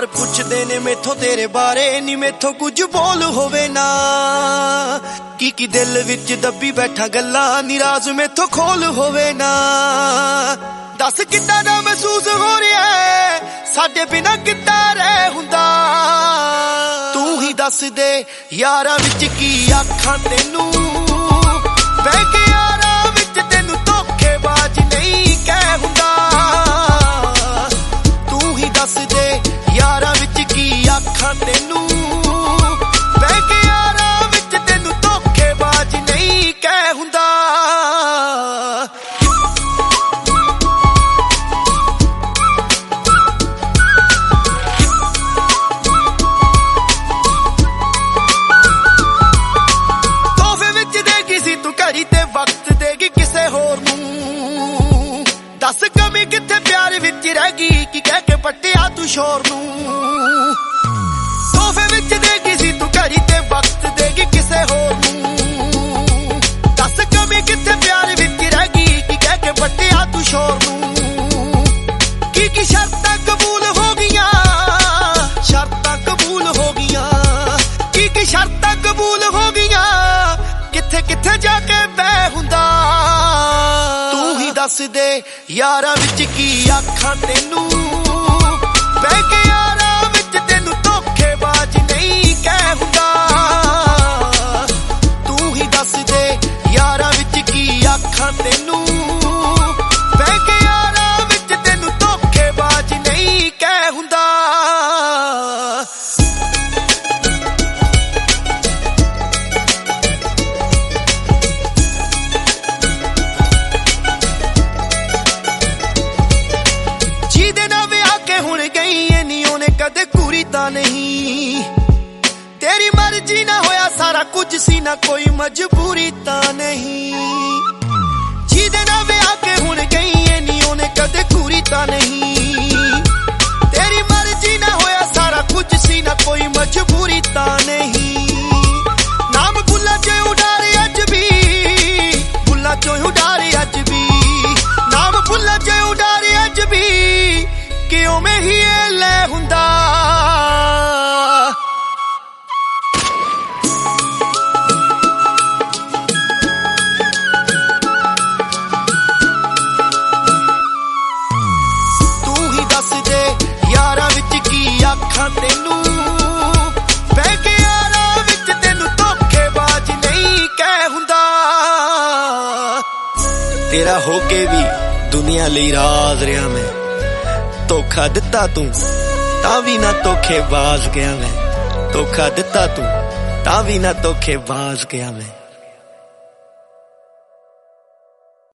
ਪੁੱਛਦੇ ਨੇ ਮੈਥੋਂ ਤੇਰੇ ਬਾਰੇ ਨੀ ਮੈਥੋਂ ਕੁਝ ਬੋਲ ਹੋਵੇ ਨਾ ਕੀ ਦਿਲ ਵਿੱਚ ਦੱਬੀ ਬੈਠਾ ਗੱਲਾਂ ਨਿਰਾਜ਼ ਮੈਥੋਂ ਖੋਲ ਹੋਵੇ ਨਾ ਦੱਸ ਕਿੱਦਾਂ ਦਾ ਮਹਿਸੂਸ ਹੋ ਰਿਹਾ ਸਾਡੇ ਬਿਨਾ ਕਿੱਦਾਂ ਰਹਿ ਹੁੰਦਾ ਤੂੰ ਹੀ ਦੱਸ ਦੇ ਯਾਰਾਂ ਵਿੱਚ ਕੀ ਆਖਾਂ ਤੈਨੂੰ ਬਹਿ ਕੇ ਯਾਰਾਂ ਵਿੱਚ ਤੈਨੂੰ ਧੋਖੇਬਾਜ਼ ਨਹੀਂ ਕਹਿ ਹੁੰਦਾ ਤੂੰ ਹੀ ਦੱਸ ਦੇ ਯਾਰਾਂ ਵਿੱਚ ਕੀ ਆਖਾਂ ਤੈਨੂੰ ਬਹਿ ਕੇ ਯਾਰਾਂ ਵਿੱਚ ਤੈਨੂੰ ਧੋਖੇਬਾਜ਼ ਨਹੀਂ ਕਹਿ ਹੁੰਦਾ ਘੜੀ ਤੇ ਵਕਤ ਦੇਗੀ ਕਿਸੇ ਹੋਰ ਨੂੰ ਦੱਸ ਕਮੀ ਕਿੱਥੇ ਪਿਆਰ ਵਿੱਚ ਰਹਿ ਗਈ ਕੀ ਕਹਿ ਕੇ ਪੱਟਿਆ ਤੂੰ ਸ਼ੋਰ ਨੂੰ ਸੋਫੇ ਵਿੱਚ ਦੇਗੀ ਸੀ ਤੂੰ ਘੜੀ ਤੇ ਵਕਤ ਦੇਗੀ ਕਿਸੇ ਹੋਰ ਨੂੰ ਦੱਸ ਕਮੀ ਕਿੱਥੇ ਪਿਆਰ ਵਿੱਚ ਰਹਿ ਗਈ ਕੀ ਕਹਿ ਕੇ ਪੱਟਿਆ ਤੂੰ ਸ਼ੋਰ ਨੂੰ ਕੀ ਸ਼ਰਤਾਂ ਕਬੂਲ ਹੋ ਗਈਆਂ ਸ਼ਰਤਾਂ ਕਬੂਲ ਹੋ ਗਈਆਂ ਕੀ ਸ਼ਰਤਾਂ ਕਬੂਲ ਹੋ ਗਈਆਂ ਕਿੱਥੇ ਜਾ ਕੇ ਬਹਿ ਹੁੰਦਾ ਤੂੰ ਹੀ ਦੱਸ ਦੇ ਯਾਰਾਂ ਵਿੱਚ ਕੀ ਆਖਾਂ ਤੈਨੂੰ ਬਹਿ ਕੇ ਯਾਰਾਂ ਵਿੱਚ ਤੈਨੂੰ ਧੋਖੇਬਾਜ਼ ਨਹੀਂ ਕਹਿ ਹੁੰਦਾ ਤੂੰ ਹੀ ਦੱਸ ਦੇ ਯਾਰਾਂ ਵਿੱਚ ਕੀ ਆਖਾਂ ਤੈਨੂੰ ਬਹਿ ਕੇ ਯਾਰਾਂ ਵਿੱਚ ਤੈਨੂੰ ਧੋਖੇਬਾਜ਼ ਨਹੀਂ ਕਹਿ ਹੁੰਦਾ ਕਦੇ ਘੂਰੀ ਤਾਂ ਨਹੀਂ ਤੇਰੀ ਮਰਜ਼ੀ ਨਾ ਹੋਇਆ ਸਾਰਾ ਕੁਝ ਸੀ ਨਾ ਕੋਈ ਮਜਬੂਰੀ ਤਾਂ ਨਹੀਂ ਜਿਹਦੇ ਨਾਲ ਵਿਆਹ ਕੇ ਹੁਣ ਗਈ ਏ ਨੀ ਉਹਨੇ ਕਦੇ ਘੂਰੀ ਤਾਂ ਨਹੀਂ ਤੇਰੀ ਮਰਜ਼ੀ ਨਾ ਹੋਇਆ ਸਾਰਾ ਕੁਝ ਸੀ ਨਾ ਕੋਈ ਮਜਬੂਰੀ ਤਾਂ ਨਹੀਂ ਨਾਮ ਭੁੱਲਾ ਚ ਉਡਾਰੇ ਅੱਜ ਵੀ ਭੁੱਲਾ ਚੋਂ ਉਡਾਰੇ ਅੱਜ ਵੀ ਨਾਮ ਭੁੱਲਾ ਚ ਉਡਾਰੇ ਅੱਜ ਵੀ ਕਿਉਂ ਮੈਂ ਹੀ ਲੈ ਹੁੰਦਾ ਤੂੰ ਹੀ ਦੱਸ ਦੇ ਯਾਰਾਂ ਵਿੱਚ ਕੀ ਆਖਾਂ ਤੈਨੂੰ ਬਹਿ ਕੇ ਯਾਰਾਂ ਵਿੱਚ ਤੈਨੂੰ ਧੋਖੇਬਾਜ਼ ਨਹੀਂ ਕਹਿ ਹੁੰਦਾ ਤੇਰਾ ਹੋ ਕੇ ਵੀ ਦੁਨੀਆ ਲਈ ਰਾਜ਼ ਰਿਹਾ ਮੈਂ ਧੋਖਾ ਦਿੱਤਾ ਤੂੰ ਤਾਂ ਵੀ ਨਾ ਧੋਖੇਬਾਜ਼ ਗਿਆ ਮੈਂ ਧੋਖਾ ਦਿੱਤਾ ਤੂੰ ਤਾਂ ਵੀ ਨਾ ਧੋਖੇਬਾਜ਼ ਗਿਆ ਮੈਂ